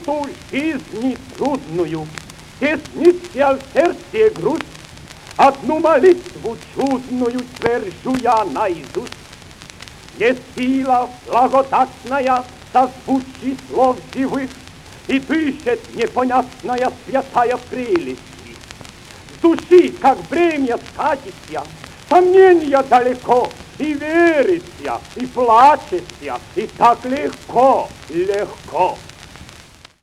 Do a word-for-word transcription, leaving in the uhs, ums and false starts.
минуту жизни трудную теснится в сердце грусть. Одну молитву чудную твержу я наизусть. Не сила благодатная созвучий слов живых, и дышит непонятная святая прелесть. С души, как бремя скатится, сомнения далеко, и верится, и плачется, и так легко, легко.